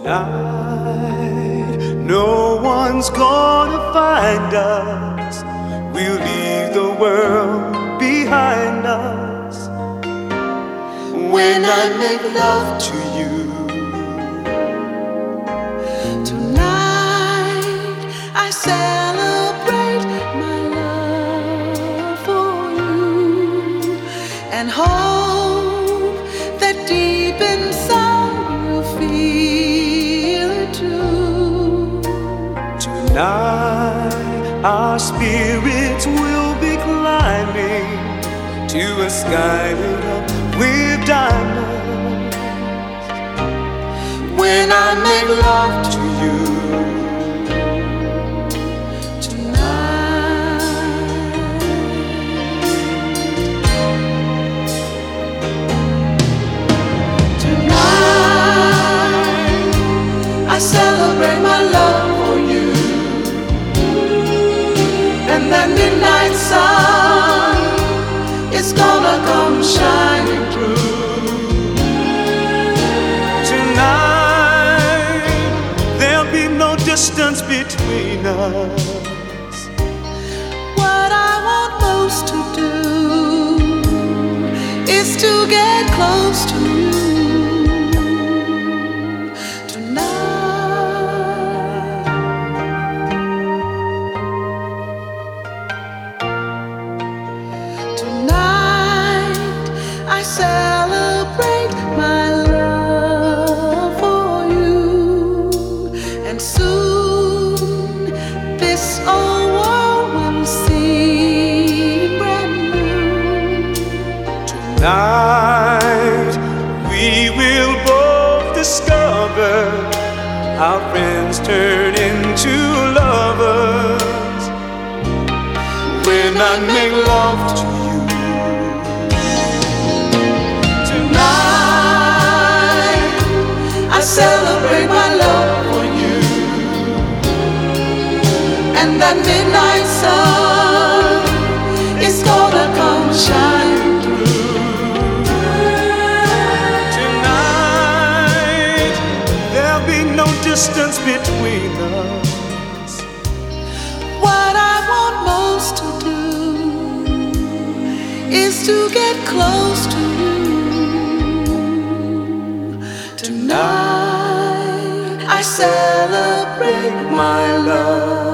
Tonight, no one's gonna find us. We'll leave the world behind us. When I make love to you, tonight I celebrate my love for you and hope that deep inside you feel it too. tonight our spirits will be climbing to a sky lit up with diamonds. When I make love to you, I celebrate my love for you, and that midnight sun is gonna come shining through. tonight there'll be no distance between us. What I want most to do is to get close to you. I celebrate my love for you, and soon this old world will seem brand new. Tonight we will both discover our friends turn into lovers. When I make love to you, I celebrate my love for you, and that midnight sun is gonna come shining through. tonight there'll be no distance between us. What I want most to do is to get close to you. Tonight I celebrate my love.